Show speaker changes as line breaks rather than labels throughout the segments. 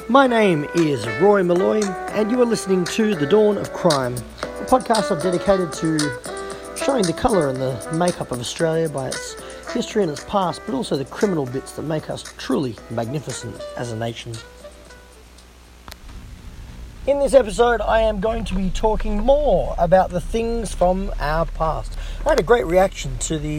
My name is Roy Malloy, and you are listening to The Dawn of Crime, a podcast I've dedicated to showing the colour and the makeup of Australia by its history and its past, but also the criminal bits that make us truly magnificent as a nation. In this episode, I am going to be talking more about the things from our past. I had a great reaction to the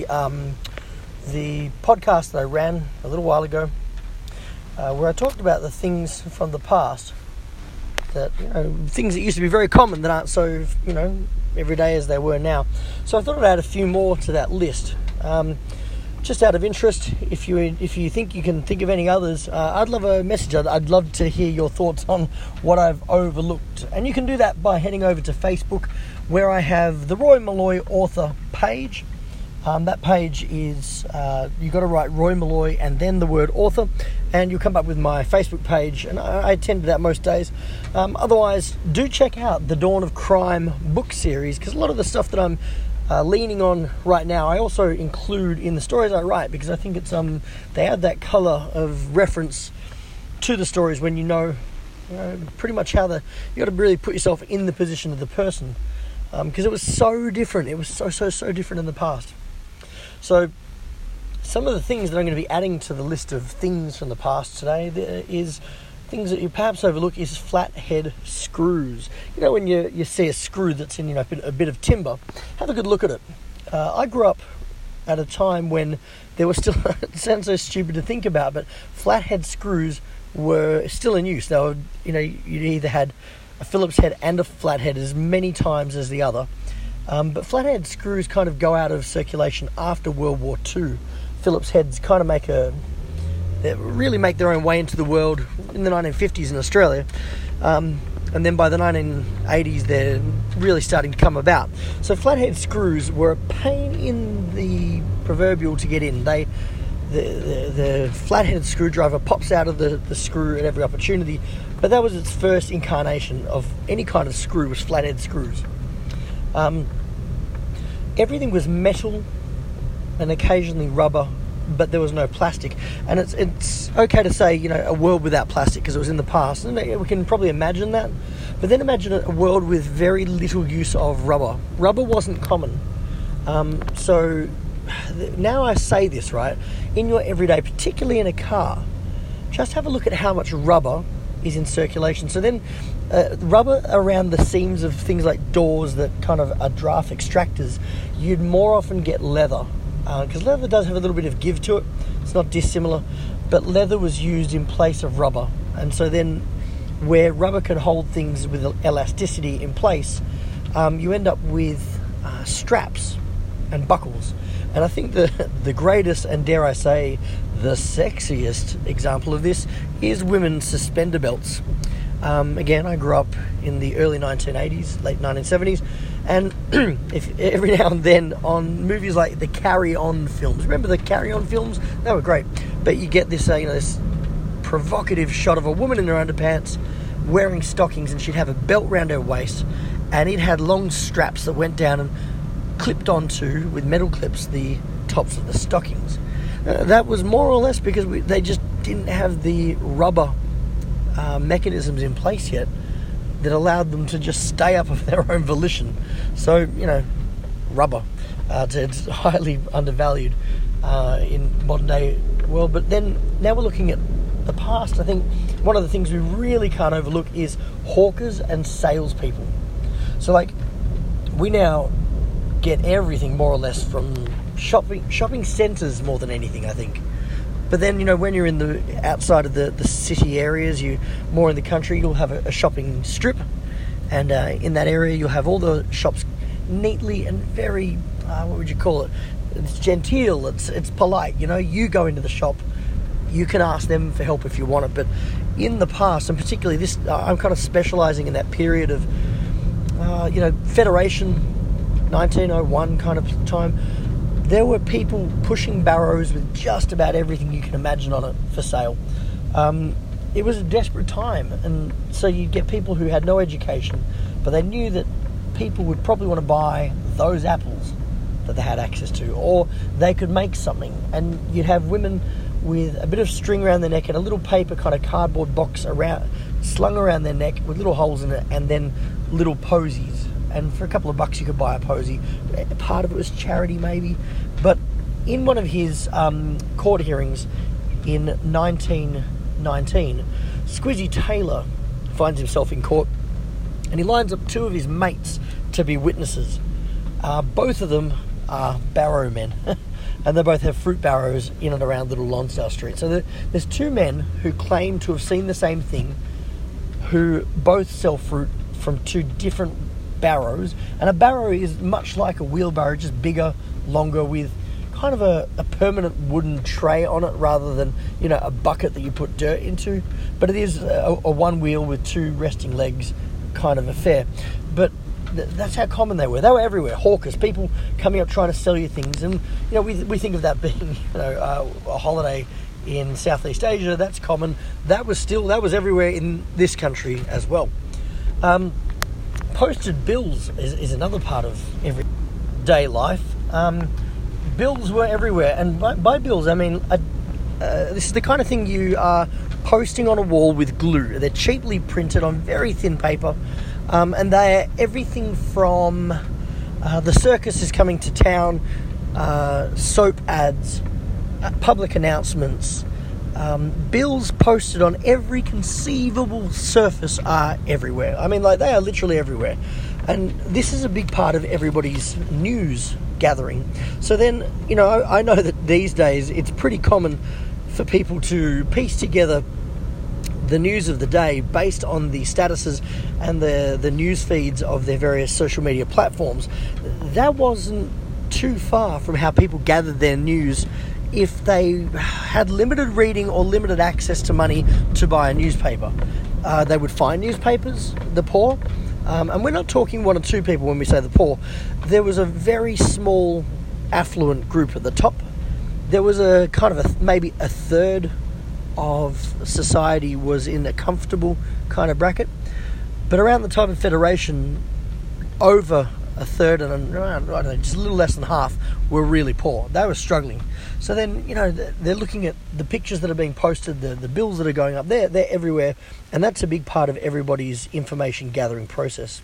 podcast that I ran a little while ago, where I talked about the things from the past that, things that used to be very common that aren't so, everyday as they were now. So I thought I'd add a few more to that list. Just out of interest, if you think you can think of any others, I'd love a message. I'd love to hear your thoughts on what I've overlooked. And you can do that by heading over to Facebook, where I have the Roy Malloy author page. That page is, you've got to write Roy Malloy and then the word author, and you'll come up with my Facebook page, and I attend to that most days. Otherwise, do check out the Dawn of Crime book series, because a lot of the stuff that I'm leaning on right now, I also include in the stories I write, because I think it's they add that colour of reference to the stories when you know pretty much how you got to really put yourself in the position of the person, because it was so different. It was so different in the past. So some of the things that I'm going to be adding to the list of things from the past today is things that you perhaps overlook is flathead screws. When you see a screw that's in a bit of timber, have a good look at it. I grew up at a time when there were still, it sounds so stupid to think about, but flathead screws were still in use. They were, you either had a Phillips head and a flathead as many times as the other. But flathead screws kind of go out of circulation after World War II. Phillips heads kind of really make their own way into the world in the 1950s in Australia. And then by the 1980s, they're really starting to come about. So flathead screws were a pain in the proverbial to get in. The flathead screwdriver pops out of the screw at every opportunity, but that was its first incarnation of any kind of screw, was flathead screws. Everything was metal and occasionally rubber, but there was no plastic. And it's okay to say, a world without plastic, because it was in the past, and we can probably imagine that. But then imagine a world with very little use of rubber. Rubber wasn't common. So now I say this, right, in your everyday, particularly in a car, just have a look at how much rubber is in circulation. So then rubber around the seams of things like doors that kind of are draft extractors, you'd more often get leather, because leather does have a little bit of give to it. It's not dissimilar, but leather was used in place of rubber. And so then where rubber can hold things with elasticity in place, you end up with straps and buckles. And I think the greatest, and dare I say the sexiest example of this is women's suspender belts. Again, I grew up in the early 1980s, late 1970s, and if every now and then on movies like the Carry On films, remember the Carry On films? They were great, but you get this, this provocative shot of a woman in her underpants wearing stockings, and she'd have a belt round her waist, and it had long straps that went down and clipped onto, with metal clips, the tops of the stockings. That was more or less because they just didn't have the rubber mechanisms in place yet that allowed them to just stay up of their own volition. So, rubber, it's highly undervalued in modern day world. But then now we're looking at the past. I think one of the things we really can't overlook is hawkers and salespeople. So we now get everything more or less from shopping centres more than anything, I think. But then, when you're in the outside of the city areas, you more in the country, you'll have a shopping strip, and in that area you'll have all the shops neatly and very, what would you call it? It's genteel, it's polite. You go into the shop, you can ask them for help if you want it. But in the past, and particularly this, I'm kind of specialising in that period of, Federation, 1901 kind of time. There were people pushing barrows with just about everything you can imagine on it for sale. It was a desperate time, and so you'd get people who had no education, but they knew that people would probably want to buy those apples that they had access to, or they could make something. And you'd have women with a bit of string around their neck and a little paper kind of cardboard box slung around their neck with little holes in it, and then little posies. And for a couple of bucks you could buy a posy. Part of it was charity maybe. But in one of his court hearings in 1919, Squizzy Taylor finds himself in court, and he lines up two of his mates to be witnesses. Both of them are barrow men, and they both have fruit barrows in and around Little Lonsdale Street. So there's two men who claim to have seen the same thing, who both sell fruit from two different barrows. And a barrow is much like a wheelbarrow, just bigger, longer, with kind of a permanent wooden tray on it rather than, a bucket that you put dirt into. But it is a one wheel with two resting legs kind of affair. But that's how common they were. They were everywhere. Hawkers, people coming up trying to sell you things. And, we think of that being, a holiday in Southeast Asia. That's common. That was everywhere in this country as well. Posted bills is another part of everyday life. Bills were everywhere, and by bills I mean this is the kind of thing you are posting on a wall with glue. They're cheaply printed on very thin paper, and they're everything from the circus is coming to town, soap ads, public announcements. Bills posted on every conceivable surface are everywhere. I mean, they are literally everywhere. And this is a big part of everybody's news gathering. So then, I know that these days it's pretty common for people to piece together the news of the day based on the statuses and the news feeds of their various social media platforms. That wasn't too far from how people gathered their news if they had limited reading or limited access to money to buy a newspaper. They would find newspapers, the poor, and we're not talking one or two people when we say the poor. There was a very small affluent group at the top. There was a kind of maybe a third of society was in a comfortable kind of bracket, but around the time of Federation, over a third and around, I don't know, just a little less than half were really poor. They were struggling. So then, they're looking at the pictures that are being posted, the bills that are going up. They're everywhere, and that's a big part of everybody's information gathering process.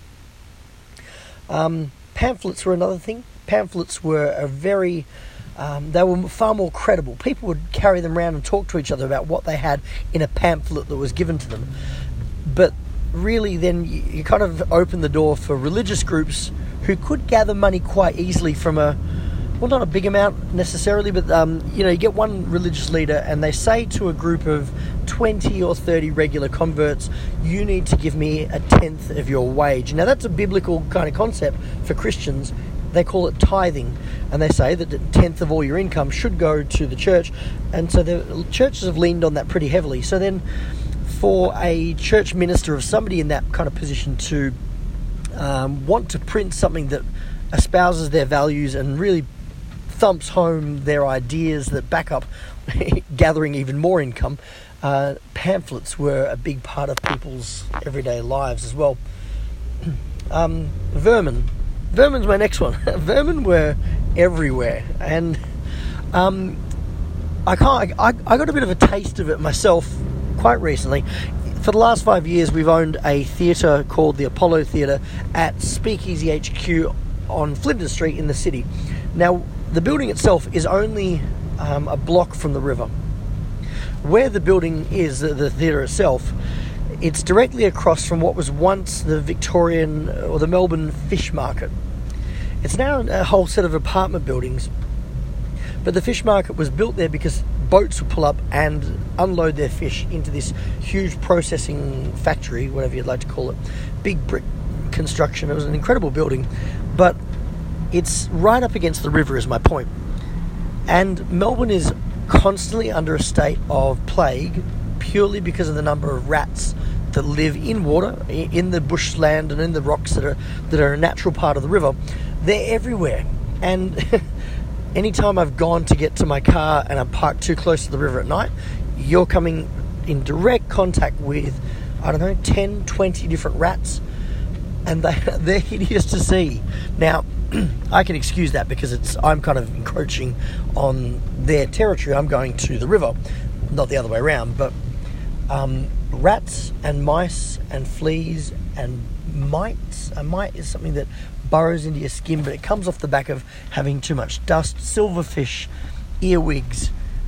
Pamphlets were another thing. Pamphlets were they were far more credible. People would carry them around and talk to each other about what they had in a pamphlet that was given to them. But really then you kind of open the door for religious groups who could gather money quite easily from not a big amount necessarily, but you get one religious leader and they say to a group of 20 or 30 regular converts, you need to give me a tenth of your wage. Now that's a biblical kind of concept for Christians. They call it tithing, and they say that a tenth of all your income should go to the church, and so the churches have leaned on that pretty heavily. So then for a church minister of somebody in that kind of position to want to print something that espouses their values and really thumps home their ideas that back up gathering even more income, pamphlets were a big part of people's everyday lives as well. Vermin's my next one. Vermin were everywhere, and I got a bit of a taste of it myself quite recently. For the last 5 years, we've owned a theatre called the Apollo Theatre at Speakeasy HQ on Flinders Street in the city. Now, the building itself is only a block from the river. Where the building is, the theatre itself, it's directly across from what was once the Victorian or the Melbourne Fish Market. It's now a whole set of apartment buildings, but the fish market was built there because boats would pull up and unload their fish into this huge processing factory, whatever you'd like to call it. Big brick construction. It was an incredible building, but it's right up against the river is my point. And Melbourne is constantly under a state of plague purely because of the number of rats that live in water, in the bushland and in the rocks that are a natural part of the river. They're everywhere. And anytime I've gone to get to my car and I'm parked too close to the river at night, you're coming in direct contact with, 10, 20 different rats, and they're hideous to see. Now, I can excuse that because I'm kind of encroaching on their territory. I'm going to the river. not the other way around, but rats and mice and fleas and mites. A mite is something that burrows into your skin, but it comes off the back of having too much dust. Silverfish, earwigs.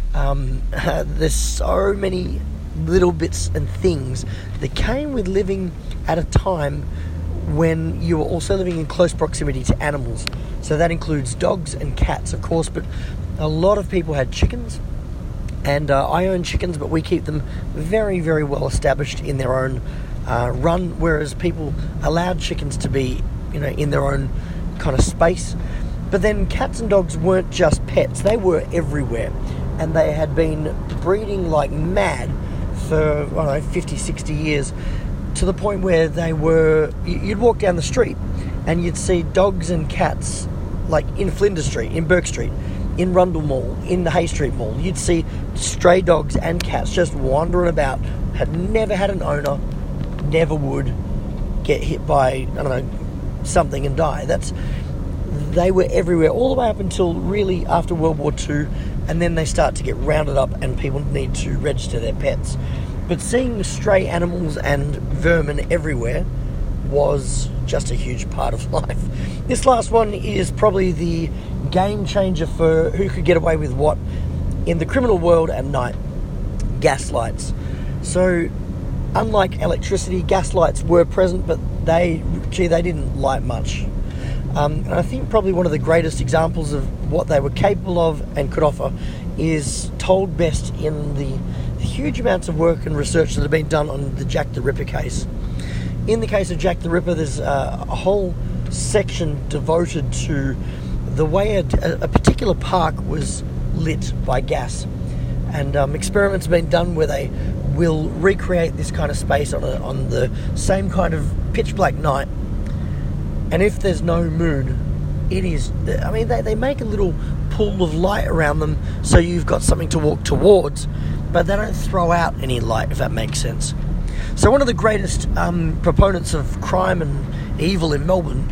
There's so many little bits and things that came with living at a time when you were also living in close proximity to animals. So that includes dogs and cats, of course, but a lot of people had chickens. And I own chickens, but we keep them very, very well established in their own run, whereas people allowed chickens to be, in their own kind of space. But then cats and dogs weren't just pets, they were everywhere. And they had been breeding like mad for, 50, 60 years, to the point where you'd walk down the street and you'd see dogs and cats like in Flinders Street, in Burke Street, in Rundle Mall, in the Hay Street Mall. You'd see stray dogs and cats just wandering about, had never had an owner, never would, get hit by, something and die. They were everywhere, all the way up until really after World War II, and then they start to get rounded up and people need to register their pets. But seeing stray animals and vermin everywhere was just a huge part of life. This last one is probably the game changer for who could get away with what in the criminal world at night. Gas lights. So unlike electricity, gas lights were present, but they didn't light much. And I think probably one of the greatest examples of what they were capable of and could offer is told best in the huge amounts of work and research that have been done on the Jack the Ripper case. In the case of Jack the Ripper, there's a whole section devoted to the way a particular park was lit by gas. And experiments have been done where they will recreate this kind of space on the same kind of pitch black night. And if there's no moon, it is... they make a little pool of light around them so you've got something to walk towards, but they don't throw out any light, if that makes sense. So one of the greatest proponents of crime and evil in Melbourne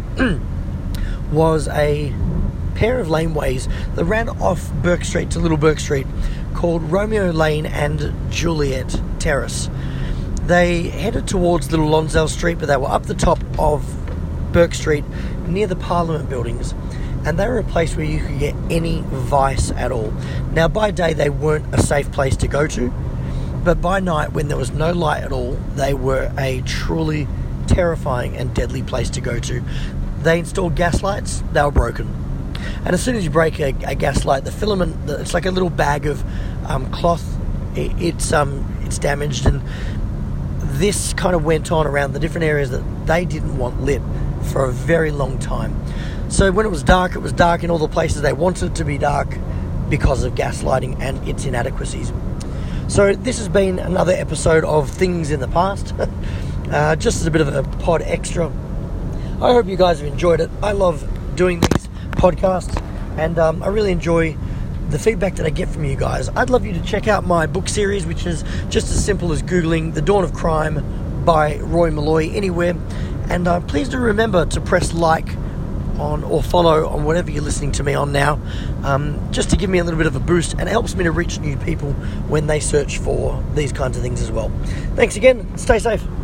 was a pair of laneways that ran off Burke Street to Little Burke Street called Romeo Lane and Juliet Terrace. They headed towards Little Lonsdale Street, but they were up the top of Burke Street near the Parliament buildings, and they were a place where you could get any vice at all. Now, by day they weren't a safe place to go to, but by night, when there was no light at all, they were a truly terrifying and deadly place to go to. They installed gas lights, they were broken. And as soon as you break a gas light, the filament, it's like a little bag of cloth, it's damaged, and this kind of went on around the different areas that they didn't want lit for a very long time. So when it was dark in all the places they wanted it to be dark because of gas lighting and its inadequacies. So this has been another episode of Things in the Past, just as a bit of a pod extra. I hope you guys have enjoyed it. I love doing these podcasts, and I really enjoy the feedback that I get from you guys. I'd love you to check out my book series, which is just as simple as Googling The Dawn of Crime by Roy Malloy anywhere. And please do remember to press like on or follow on whatever you're listening to me on now, just to give me a little bit of a boost, and it helps me to reach new people when they search for these kinds of things as well. Thanks again. Stay safe.